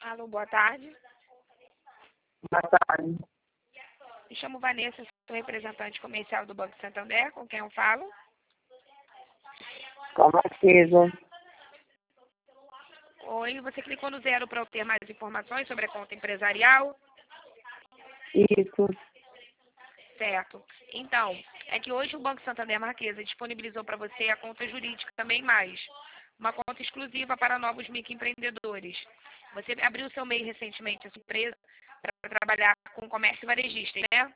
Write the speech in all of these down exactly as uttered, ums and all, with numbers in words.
Alô, boa tarde. Boa tarde. Me chamo Vanessa, sou representante comercial do Banco Santander, com quem eu falo. Com a Marquesa. Oi, você clicou no zero para obter mais informações sobre a conta empresarial? Isso. Certo. Então, é que hoje o Banco Santander Marquesa disponibilizou para você a conta jurídica também mais, uma conta exclusiva para novos microempreendedores. Você abriu seu MEI recentemente, a sua empresa, para trabalhar com comércio varejista, né?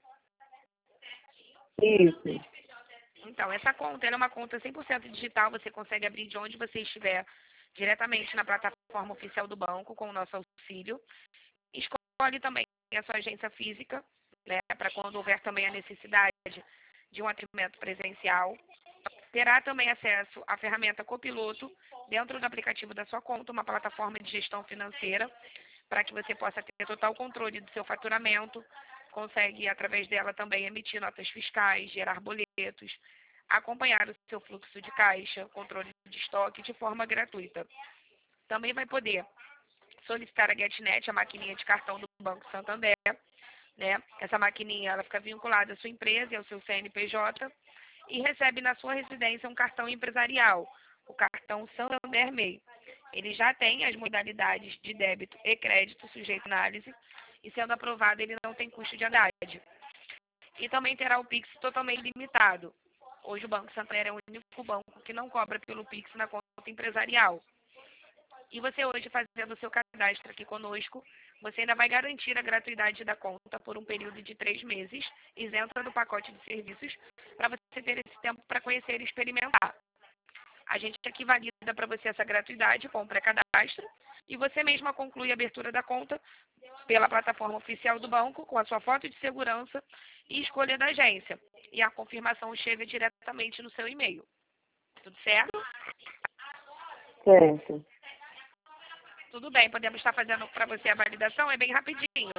Isso. Então, essa conta ela é uma conta cem por cento digital, você consegue abrir de onde você estiver, diretamente na plataforma oficial do banco, com o nosso auxílio. Escolhe também a sua agência física, né, para quando houver também a necessidade de um atendimento presencial. Terá também acesso à ferramenta Copiloto dentro do aplicativo da sua conta, uma plataforma de gestão financeira, para que você possa ter total controle do seu faturamento. Consegue, através dela, também emitir notas fiscais, gerar boletos, acompanhar o seu fluxo de caixa, controle de estoque de forma gratuita. Também vai poder solicitar a GetNet, a maquininha de cartão do Banco Santander, né? Essa maquininha ela fica vinculada à sua empresa e ao seu C N P J e recebe na sua residência um cartão empresarial, o cartão Santander MEI. Ele já tem as modalidades de débito e crédito sujeito à análise e, sendo aprovado, ele não tem custo de anuidade. E também terá o Pix totalmente limitado. Hoje o Banco Santander é o único banco que não cobra pelo Pix na conta empresarial. E você hoje, fazendo o seu cadastro aqui conosco, você ainda vai garantir a gratuidade da conta por um período de três meses, isenta do pacote de serviços, para você ter esse tempo para conhecer e experimentar. A gente aqui valida para você essa gratuidade com o pré-cadastro e você mesma conclui a abertura da conta pela plataforma oficial do banco com a sua foto de segurança e escolha da agência. E a confirmação chega diretamente no seu e-mail. Tudo certo? Certo. Tudo bem, podemos estar fazendo para você a validação, é bem rapidinho.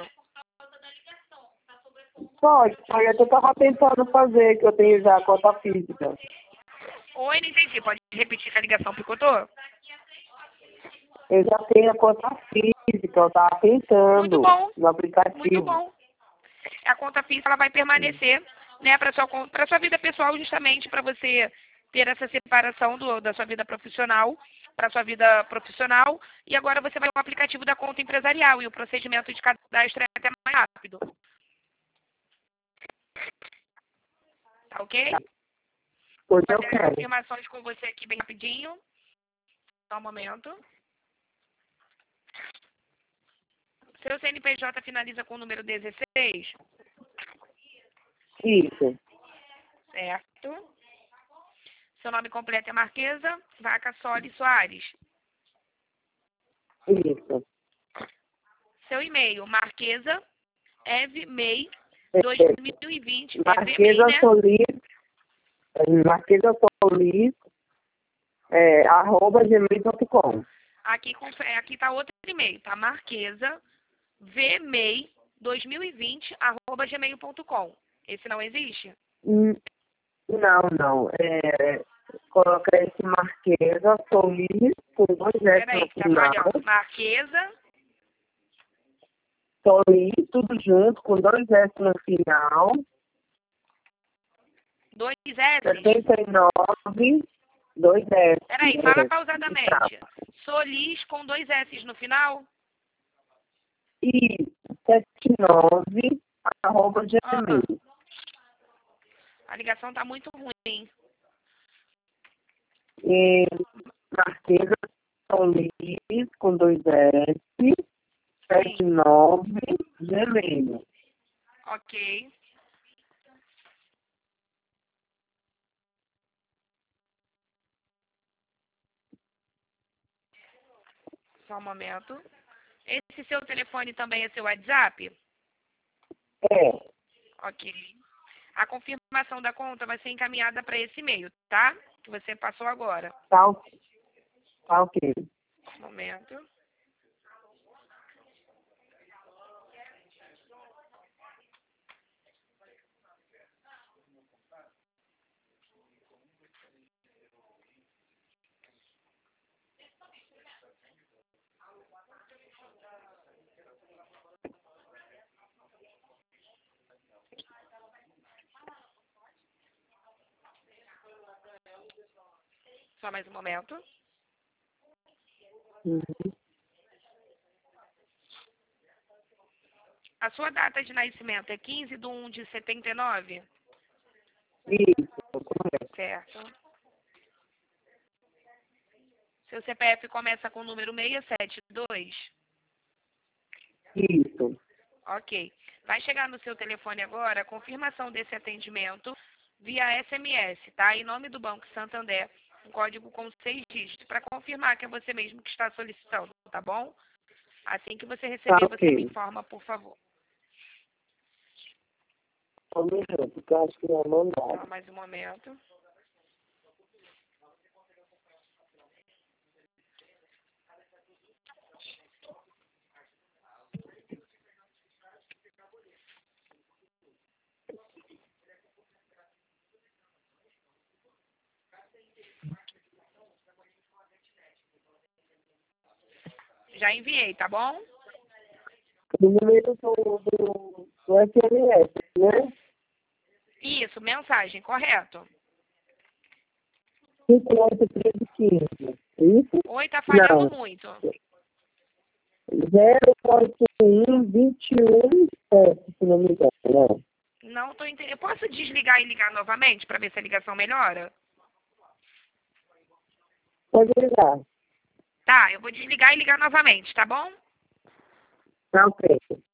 Pode, pode. Eu estava tentando fazer, que eu tenho já a conta física. Oi, não entendi, pode repetir se a ligação picotou? Eu já tenho a conta física, eu estava tentando Muito bom, no aplicativo. muito bom. A conta física ela vai permanecer, né, para sua para sua vida pessoal, justamente para você ter essa separação do, da sua vida profissional para sua vida profissional. E agora você vai no aplicativo da conta empresarial e o procedimento de cadastro é até mais rápido. Tá ok? Pois Vou eu fazer as quero. confirmações com você aqui bem rapidinho. Só um momento. Seu C N P J finaliza com o número dezesseis? Isso. Certo. Seu nome completo é Marquesa Vaca Soli Soares. Isso. Seu e-mail, Marquesa evmei É, dois mil e vinte. Marquesa né? Solis, Marquesa Solis, é, arroba gmail ponto com. Aqui, aqui tá outro e-mail, tá? Marquesa vmei dois mil e vinte arroba gmail ponto com. Esse não existe? Hum, Não, não. É, coloca esse Marquesa Solis com dois S Peraí, no que tá final. falhando. Marquesa, Solis, tudo junto, com dois S no final. dois S. setenta e nove, dois S. Peraí, fala É, pausadamente. Solis com dois S no final? e setenta e nove, arroba Ah, gmail. a ligação tá muito ruim. E Marquesa Solis, com dois S, setenta e nove, gmail. Ok. Só um momento. Esse seu telefone também é seu WhatsApp? É, Ok. A confirmação da conta vai ser encaminhada para esse e-mail, tá? Que você passou agora. tá, o- tá ok. Um momento. Só mais um momento. Uhum. A sua data de nascimento é quinze de um de setenta e nove? Isso, correto. Certo. Seu C P F começa com o número seiscentos e setenta e dois? Isso. Ok. Vai chegar no seu telefone agora a confirmação desse atendimento via S M S, tá? Em nome do Banco Santander, um código com seis dígitos, para confirmar que é você mesmo que está solicitando, tá bom? Assim que você Tá receber, você me ok. informa, por favor. Só um minuto, que eu acho que já Só mandaram. mais um momento. Já enviei, tá bom? O número do, do, do S M S, né? Isso, mensagem, correto. cinco oito três quinze. Isso? Oi, tá falhando Não. muito. zero oito um vinte e um sete, se não me engano. Não. Não tô entendendo. Eu posso desligar e ligar novamente para ver se a ligação melhora? Pode ligar. Tá, eu vou desligar e ligar novamente, tá bom? Tá ok.